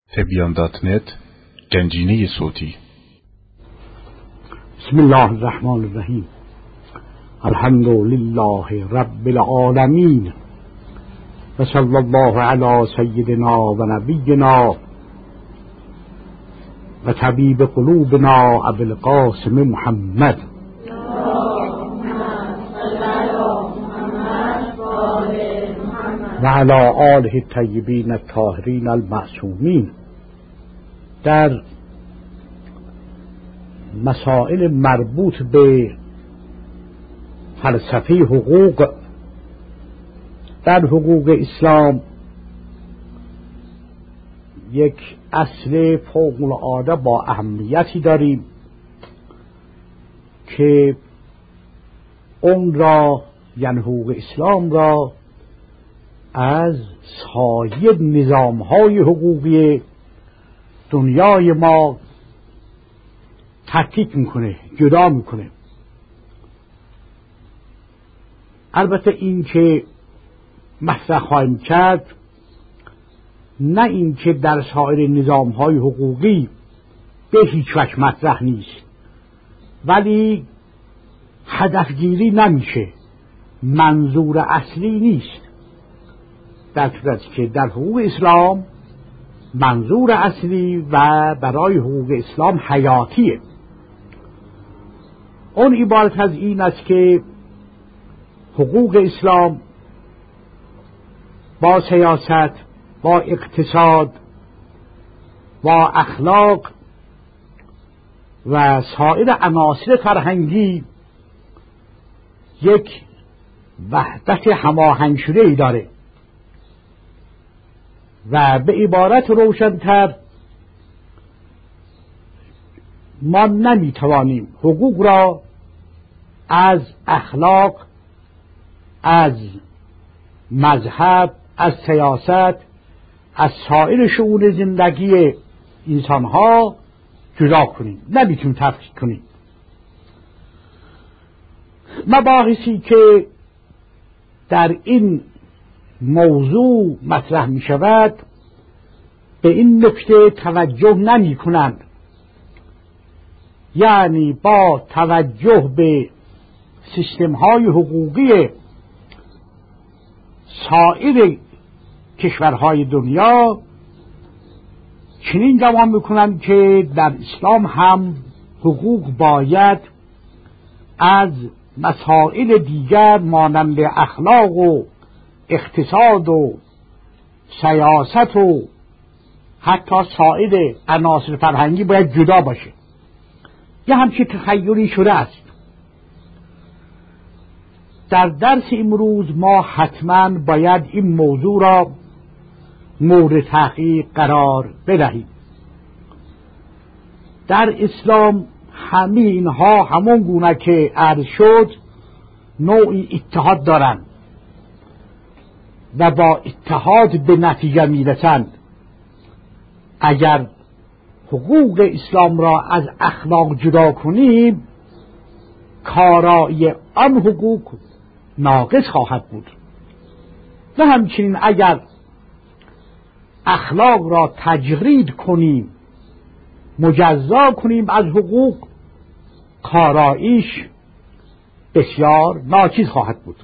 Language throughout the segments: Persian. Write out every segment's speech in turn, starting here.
تبیان.net گنجینه صوتی. بسم الله الرحمن الرحیم. الحمد لله رب العالمین و صلی الله علی سیدنا و نبینا و طبیب قلوبنا ابی القاسم محمد و علی آله الطیبین الطاهرین المعصومین. در مسائل مربوط به فلسفه حقوق در حقوق اسلام یک اصل فوق العاده با اهمیتی داریم که اون را یعنی حقوق اسلام را از سایر نظام‌های حقوقی دنیای ما تفکیک میکنه، جدا میکنه. البته این که مطرح خواهیم کرد نه این که در سایر نظام‌های حقوقی به هیچ وجه مطرح نیست، ولی هدفگیری نمیشه، منظور اصلی نیست، در صورتی که در حقوق اسلام منظور اصلی و برای حقوق اسلام حیاتیه. اون عبارت از این است که حقوق اسلام با سیاست، با اقتصاد، با اخلاق و سایر عناصر فرهنگی یک وحدت هماهنگ شده ای داره و به عبارت روشن‌تر ما نمیتوانیم حقوق را از اخلاق، از مذهب، از سیاست، از سایر شئون زندگی انسانها جدا کنیم، نمیتونیم تفکیک کنیم. مباحثی که در این موضوع مطرح می شود به این نکته توجه نمی کنند، یعنی با توجه به سیستم های حقوقی سایر کشورهای دنیا چنین گمان می کنند که در اسلام هم حقوق باید از مسائل دیگر مانند اخلاق و اقتصاد و سیاست و حتی سایر عناصر فرهنگی باید جدا باشه. یه همچین تخیلی شده است. در درس امروز ما حتما باید این موضوع را مورد تحقیق قرار بدهیم. در اسلام همه اینها همون گونه که عرض شد نوعی اتحاد دارند و با اتحاد به نتیجه میرسند. اگر حقوق اسلام را از اخلاق جدا کنیم کارایی آن حقوق ناقص خواهد بود و همچنین اگر اخلاق را تجرید کنیم، مجزا کنیم از حقوق، کاراییش بسیار ناچیز خواهد بود.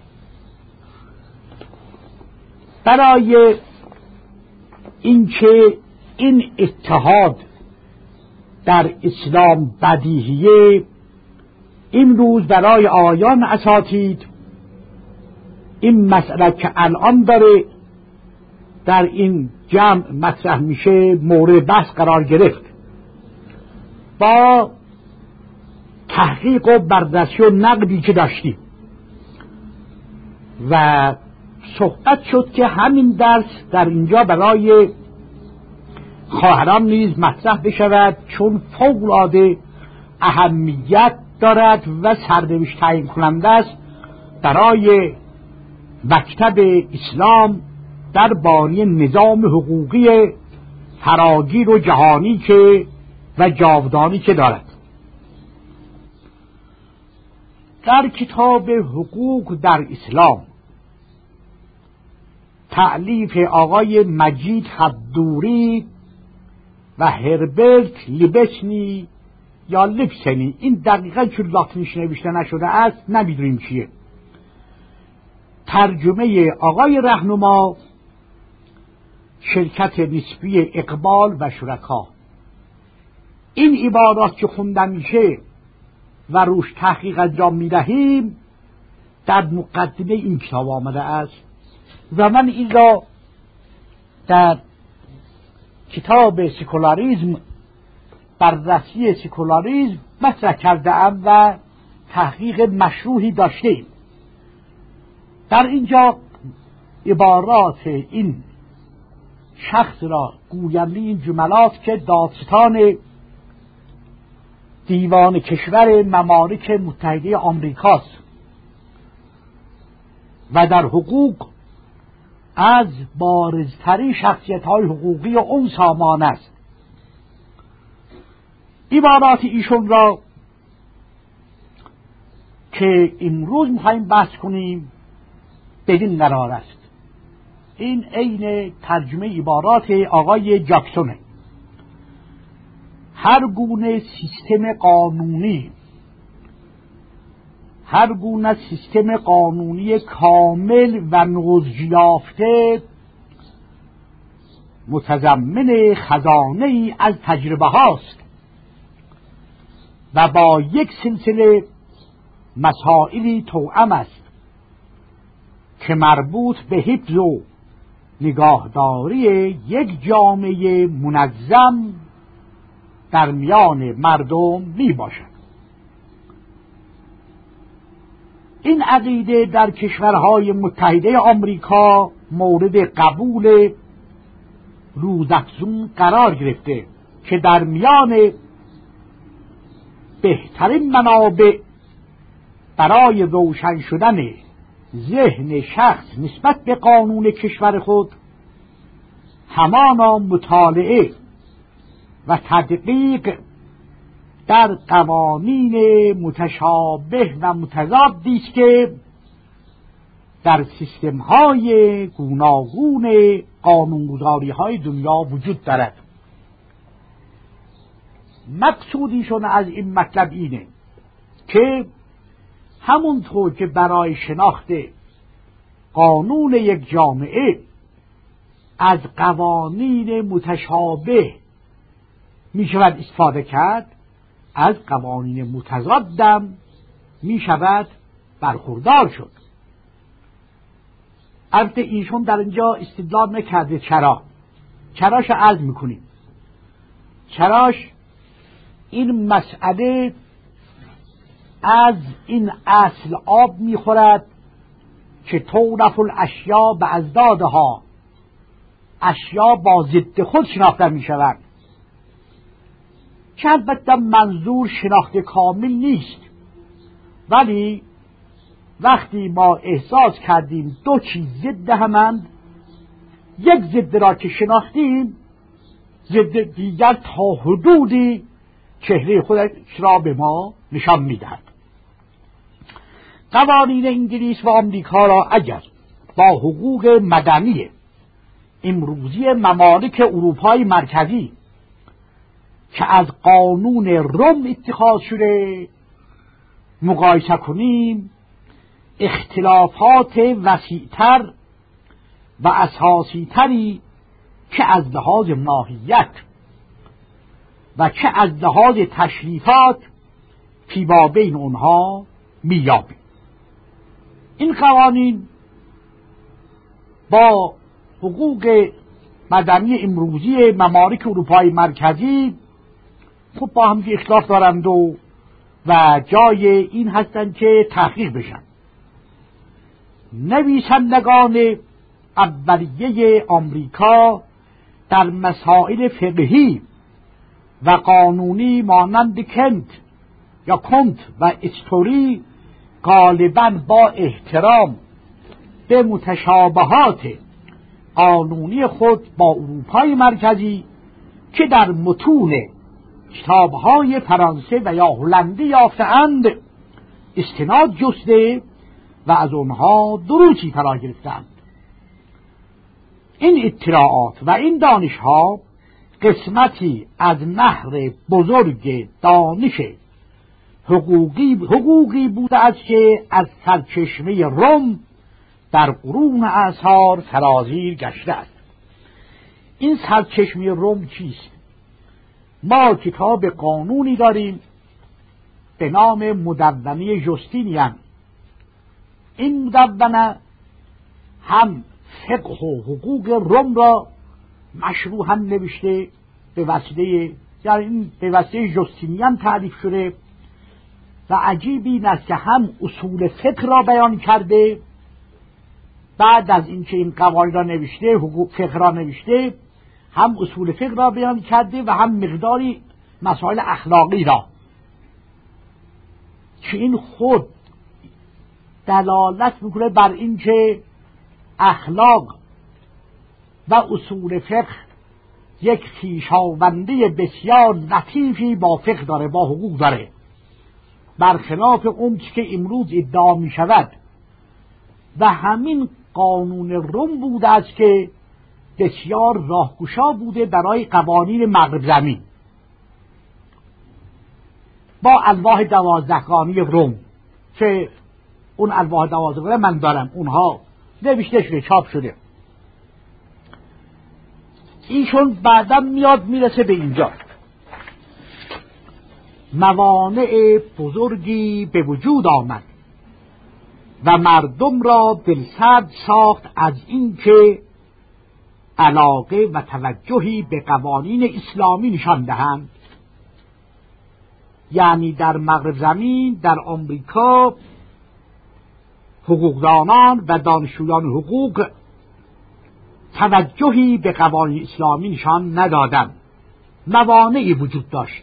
برای اینکه این اتحاد در اسلام بدیهیه، امروز برای آیان اساتید این مسئله که الان داره در این جمع مطرح میشه مورد بحث قرار گرفت. با تحقیق و بررسی و نقدی که داشتیم و صحبت شد که همین درس در اینجا برای خواهران نیز مطرح بشود، چون فوق العاده اهمیت دارد و سرنوشت تعیین کننده است برای مکتب اسلام در بانی نظام حقوقی فراگیر و جهانی که و جاودانی که دارد. در کتاب حقوق در اسلام تألیف آقای مجید حبدوری و هربرت لیبسنی یا لیبسنی، این دقیقا چون لاتینش نوشته نشده است نمیدونیم چیه. ترجمه آقای رهنما، شرکت نسبی اقبال و شرکا. این عبارات که خوندن میشه و روش تحقیق انجام میدهیم در مقدمه این کتاب آمده است و من این را در کتاب سکولاریسم، بررسی سکولاریسم مطرح کرده ام و تحقیق مشروحی داشتیم. در اینجا عبارات این شخص را، گوینده این جملات که دادستان دیوان کشور ممالک متحده آمریکاست و در حقوق از بارزترین شخصیت‌های حقوقی اون سامان است. عبارات ایشون را که امروز می‌خوایم بحث کنیم بدین قرار است. این عین ترجمه عبارات آقای جاکسونه. هر گونه سیستم قانونی کامل و نضج یافته متضمن خزانه‌ای از تجربه هاست و با یک سلسله مسائلی توأم است که مربوط به حفظ و نگاهداری یک جامعه منظم در میان مردم می باشد. این عقیده در کشورهای متحده آمریکا مورد قبول روزافزون قرار گرفته که در میان بهترین منابع برای روشن شدن ذهن شخص نسبت به قانون کشور خود همانا مطالعه و تدقیق در قوانین متشابه و متضادی است که در سیستم‌های گوناگون قانونگذاری‌های دنیا وجود دارد. مقصودیشون از این مطلب اینه که همونطور که برای شناخت قانون یک جامعه از قوانین متشابه می شود استفاده کرد، از قوانین متضادم می شود برخوردار شد. البته ایشون در اینجا استدلال نکرده چراش عرض میکنیم. چراش این مسئله از این اصل آب میخورد که تورف الاشیا به ازدادها، اشیا با ضد خود شناخته میشوند، که البته منظور شناخت کامل نیست، ولی وقتی ما احساس کردیم دو چیز ضد همند، یک ضد را که شناختیم ضد دیگر تا حدودی چهره خودش را به ما نشان میدهد. قوانین انگلیس و آمریکا را اگر با حقوق مدنی امروزی ممالک اروپای مرکزی که از قانون روم اتخاذ شده مقایسه کنیم، اختلافات وسیع‌تر و اساسی‌تری که از لحاظ ماهیت و که از لحاظ تشریفات فیما بین اونها می‌یابیم. این قوانین با حقوق مدنی امروزی ممالک اروپای مرکزی خب با هم اختلاف دارند و جای این هستند که تحقیق بشن. نویسندگان اولیه آمریکا در مسائل فقهی و قانونی مانند کنت و استوری غالباً با احترام به متشابهات قانونی خود با اروپای مرکزی که در متون کتاب‌های فرانسه و یا هلندی یافته‌اند استناد جسته و از آنها دروسی فرا گرفتند. این اطلاعات و این دانش‌ها قسمتی از نهر بزرگ دانش حقوقی بوده است که از سرچشمه روم در قرون اعصار سرازیر گشته است. این سرچشمه روم چیست؟ ما کتاب قانونی داریم به نام مدونه جستینیان. این مدونه هم فقه و حقوق روم را مشروحاً نوشته، به وسیله جستینیان تعریف شده و عجیب این است که هم اصول فقه را بیان کرده، بعد از اینکه این قواعد را نوشته، حقوق فقه را نوشته، هم اصول فقه را بیان کرده و هم مقداری مسائل اخلاقی را، که این خود دلالت میکنه بر اینکه اخلاق و اصول فقه یک خویشاوندی بسیار لطیفی با فقه داره، با حقوق داره، برخلاف اون که امروز ادعا می شود. و همین قانون روم بوده است که بسیار راهگشا بوده برای قوانین مغرب زمین. با الواح 12 قانونی روم که اون الواح 12 من دارم، اونها نوشته شده، چاپ شده. ایشون بعدم میاد میرسه به اینجا: موانع بزرگی به وجود آمد و مردم را دلسرد ساخت از اینکه علاقه و توجهی به قوانین اسلامی نشان دهند. یعنی در مغرب زمین، در آمریکا، حقوقدانان و دانشجویان حقوق توجهی به قوانین اسلامی نشان ندادند. موانعی وجود داشت.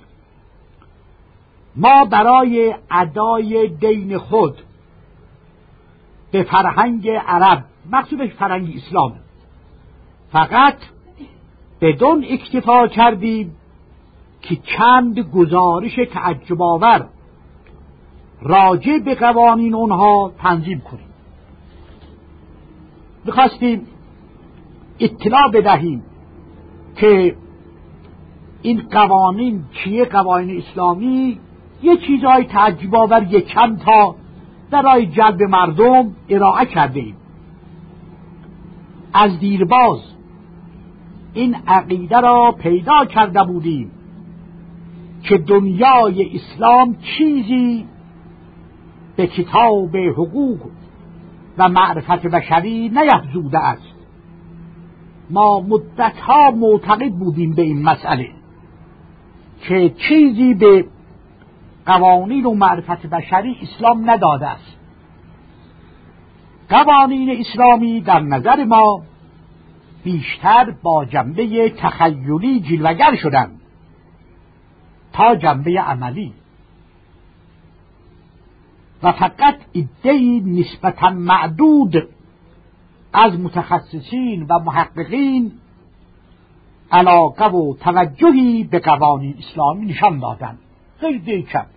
ما برای ادای دین خود به فرهنگ عرب، مقصودش فرهنگ اسلام، فقط بدون اکتفا کردیم که چند گزارش تعجب آور راجع به قوانین اونها تنظیم کنیم. می‌خواستیم اطلاع بدهیم که این قوانین چیه، قوانین اسلامی، یه چیزهای تعجب آور یک چند تا برای جلب مردم ارائه کرده ایم. از دیرباز این عقیده را پیدا کرده بودیم که دنیای اسلام چیزی به کتاب حقوق و معرفت بشری نیفزوده است. ما مدتها معتقد بودیم به این مسئله که چیزی به قوانین و معرفت بشری اسلام نداده است. قوانین اسلامی در نظر ما بیشتر با جنبه تخیلی جلوگر شدند تا جنبه عملی و فقط عده‌ای نسبتاً معدود از متخصصین و محققین علاقه و توجهی به قوانین اسلامی نشان دادند، خیلی کم.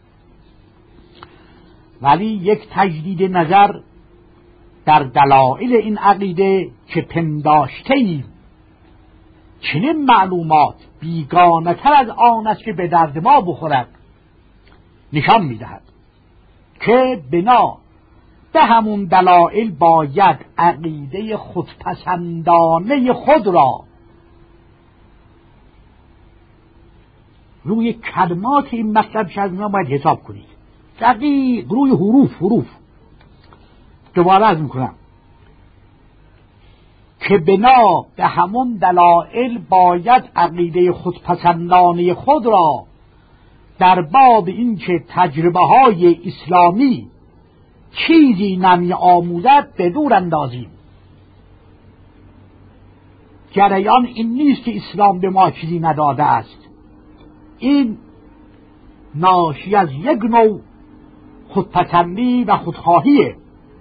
ولی یک تجدید نظر در دلایل این عقیده که پنداشته‌ایم چنین معلومات بیگانه تر از آن است که به درد ما بخورد نشان می‌دهد که بنا به همون دلایل باید عقیده خودپسندانه خود را روی کلمات این مطلب شد باید حساب کنید. دقیق روی حروف دوباره از میکنم که بنا به همون دلایل باید عقیده خودپسندانه خود را در باب این که تجربه های اسلامی چیزی نمی آموزد به دور اندازیم. جریان این نیست که اسلام به ما چیزی نداده است، این ناشی از یک نوع خودپسندی و خودخواهیه.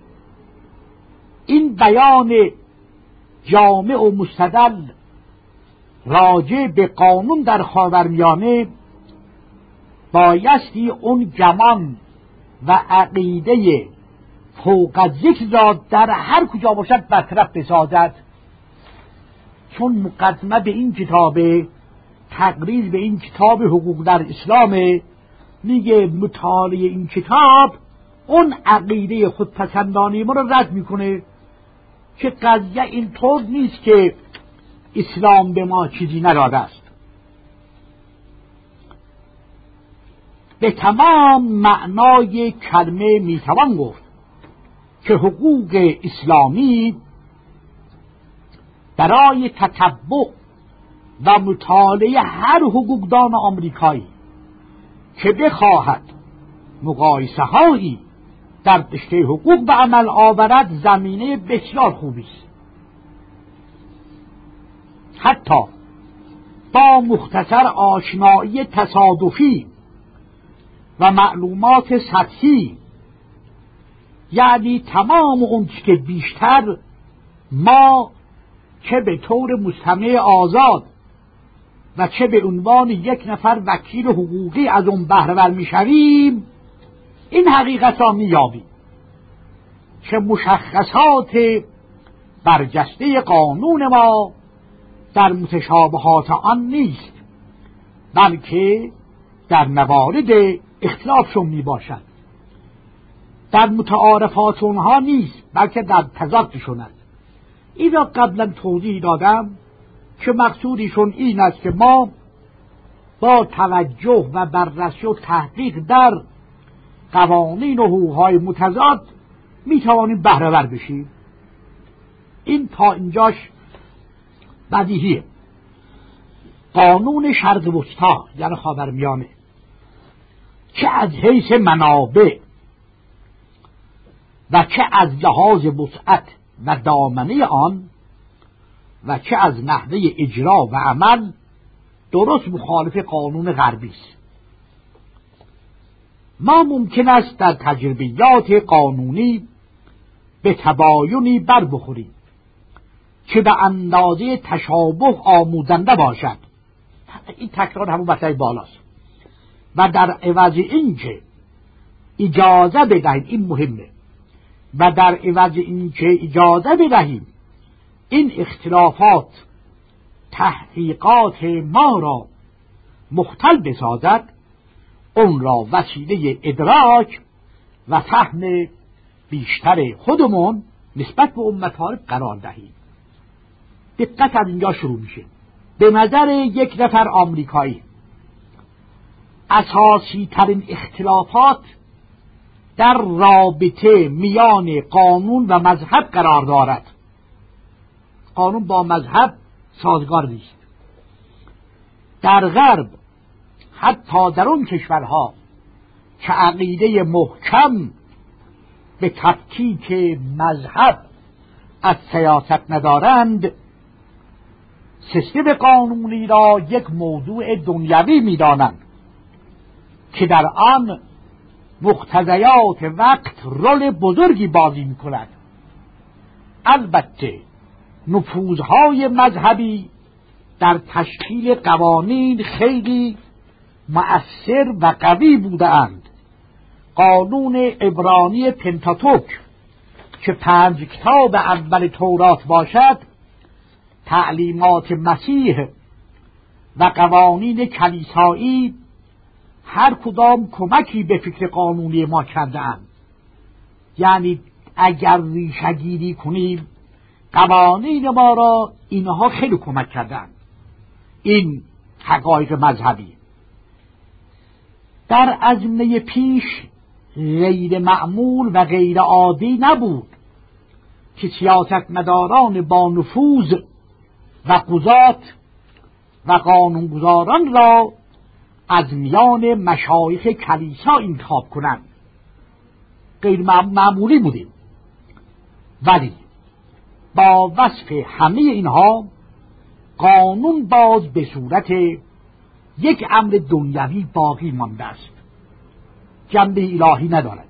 این بیان جامع و مستدل راجع به قانون در خاورمیانه بایستی اون گمان و عقیده فوق از ذکر را در هر کجا باشد برطرف بسازد، چون مقدمه به این کتابه تقریر به این کتاب حقوق در اسلام، میگه مطالعه این کتاب اون عقیده خودپسندانه ما رو رد میکنه که قضیه اینطور نیست که اسلام به ما چیزی نداده است. به تمام معنای کلمه میتوان گفت که حقوق اسلامی برای تتبع و مطالعه هر حقوقدان آمریکایی که بخواهد مقایسه هایی در رشته حقوق به عمل آورد زمینه بسیار خوبی است. حتی با مختصر آشنایی تصادفی و معلومات سطحی، یعنی تمام اون که بیشتر ما چه به طور مستمع آزاد و چه به عنوان یک نفر وکیل حقوقی از اون بهره ور میشویم، این حقیقت را مییابیم که مشخصات برجسته قانون ما در متشابهات آن نیست، بلکه در موارد اختلافشون میباشد. در متعارفات اونها نیست، بلکه در تضادشون است. این را قبلا توضیح دادم که مقصودشون این است که ما با توجه و بررسی و تحقیق در قوانین و حقوقهای متضاد میتوانیم بهره ور بشیم. این تا اینجاش بدیهیه. قانون شرق وسطی یعنی خاورمیانه، چه از حیث منابع و چه از لحاظ وسعت و دامنه آن و چه از نحوه اجرا و عمل، درست مخالف قانون غربی است. ما ممکن است در تجربیات قانونی به تباینی بر بخوریم که به اندازه تشابه آموزنده باشد. این تکرار همون مسئله بالاست. و در عوض اینکه اجازه بدهیم، این مهمه، و در عوض اینکه اجازه بدهیم این اختلافات تحقیقات ما را مختل بسازد، اون را وسیله ادراک و فهم بیشتر خودمون نسبت به امت‌ها قرار دهیم. دقت از اینجا شروع میشه. به نظر یک نفر آمریکایی اساسی ترین اختلافات در رابطه میان قانون و مذهب قرار دارد. قانون با مذهب سازگار نیست. در غرب، حتی در اون کشورها که عقیده محکم به تفکیک مذهب از سیاست ندارند، سیستم قانونی را یک موضوع دنیوی می‌دانند که در آن مقتضیات وقت رول بزرگی بازی می‌کند. البته نفوذهای مذهبی در تشکیل قوانین خیلی مؤثر و قوی بودند. قانون عبرانی پنتاتوک که 5 کتاب اول تورات باشد، تعلیمات مسیح و قوانین کلیسایی هر کدام کمکی به فکر قانونی ما کرده‌اند. یعنی اگر ریشه‌گیری کنیم قوانین ما را، اینها خیلی کمک کردند. این حقایق مذهبی در ازمنه پیش غیر معمول و غیر عادی نبود که سیاستمداران با نفوذ و قضات و قانونگذاران را از میان مشایخ کلیسا انتخاب کنند. غیر معمولی بودیم، ولی با وصف همه اینها قانون باز به صورت یک امر دنیوی باقی مانده است، جنبه الهی ندارد.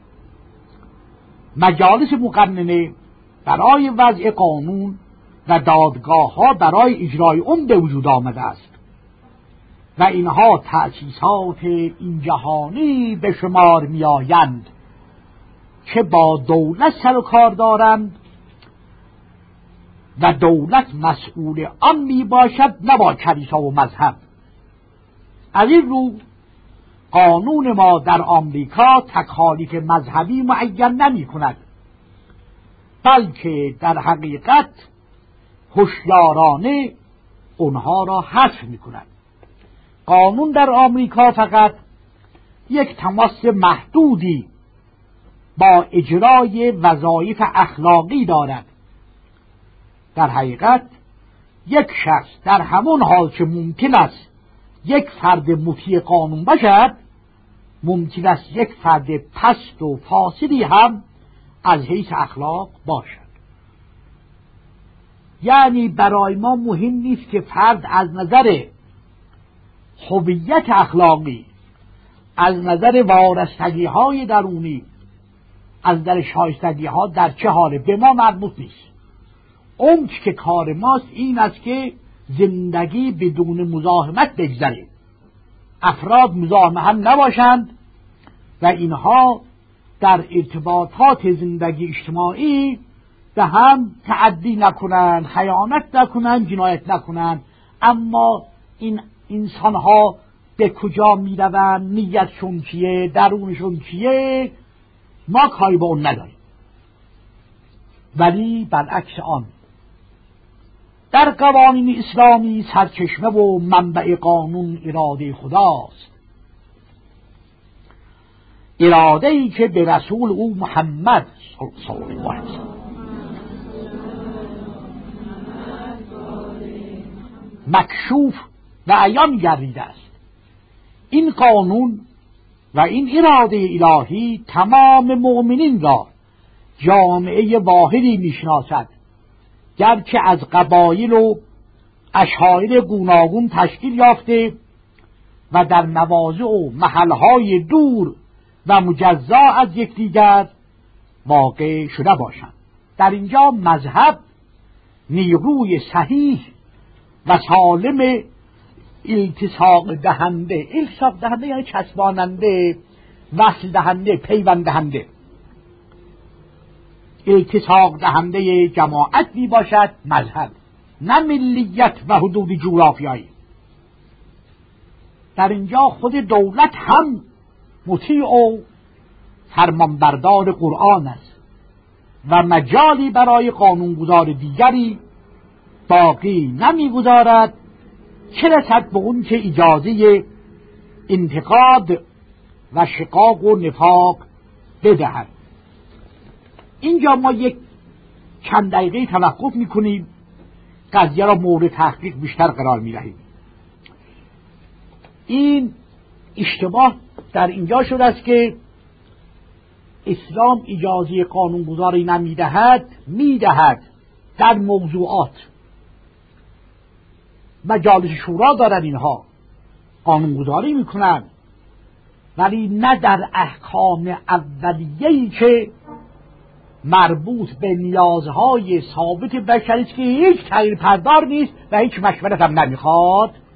مجالس مقننه برای وضع قانون و دادگاه ها برای اجرای اون به وجود آمده است و اینها تأسیسات این جهانی به شمار می آیند. که با دولت سر و کار دارند و دولت مسئول آن می باشد، نه با کلیسا و مذهب. از این رو قانون ما در آمریکا تکالیف مذهبی معین نمی کند، بلکه در حقیقت هوشیارانه اونها را حذف می کند. قانون در آمریکا فقط یک تماس محدودی با اجرای وظایف اخلاقی دارد. در حقیقت یک شخص در همون حال که ممکن است یک فرد مطیع قانون باشد، ممکن است یک فرد پست و فاسدی هم از حیث اخلاق باشد. یعنی برای ما مهم نیست که فرد از نظر هویت اخلاقی، از نظر وارستگی های درونی، از نظر شایستگی ها در چه حاله، به ما مربوط نیست. اون که کار ماست این است که زندگی بدون مزاحمت بگذره، افراد مزاحم هم نباشند و اینها در ارتباطات زندگی اجتماعی به هم تعدی نکنند، خیانت نکنند، جنایت نکنند. اما این انسانها به کجا میروند، نیتشون چیه، درونشون چیه، ما کاری با اون نداریم. ولی برعکس آن، در قوانین اسلامی سرچشمه و منبع قانون اراده خداست، اراده‌ای که به رسول او محمد صلی الله علیه وسلم مکشوف و عیان گردیده است. این قانون و این اراده الهی تمام مؤمنین را جامعه واحدی میشناسد، گرچه از قبایل و اشایر گوناگون تشکیل یافته و در مواضع و محلهای دور و مجزا از یکدیگر واقع شده باشند. در اینجا مذهب نیروی صحیح و سالم التصاق دهنده یعنی چسباننده، وصل دهنده، پیوند دهنده، التصاق دهنده جماعت می باشد مذهب، نه ملیت و حدود جغرافیایی. در اینجا خود دولت هم مطیع و فرمانبردار قرآن است و مجالی برای قانونگذار دیگری باقی نمیگذارد، چه رسد به اون که اجازه انتقاد و شقاق و نفاق بدهد. اینجا ما یک چند دقیقه توقف میکنیم، قضیه را مورد تحقیق بیشتر قرار میدهیم. این اشتباه در اینجا شده است که اسلام اجازه قانونگذاری نمیدهد، میدهد در موضوعات. مجالس شورا دارن، اینها قانونگذاری میکنن، ولی نه در احکام اولیه‌ای که مربوط به نیازهای ثابت بشری است که هیچ تغییر پردار نیست و هیچ مشورت هم نمیخواد.